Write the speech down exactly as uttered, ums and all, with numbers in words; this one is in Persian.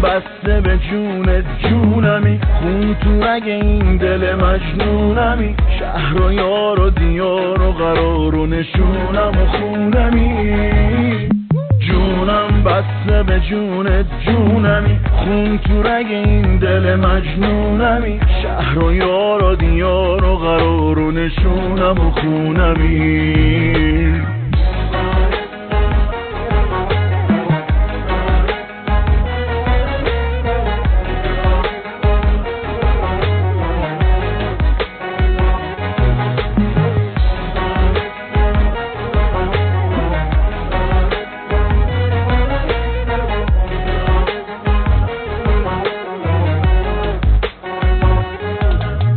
بسته به جونت جونمی، خون تو رگ این دل مجنونمی، شهر و یار و دیار و قرار و نشونم و خونمی. جونم بسته به جونت جونمی، خون تو رگ این دل مجنونمی، شهر و یار و دیار و قرار و نشونم و خونمی.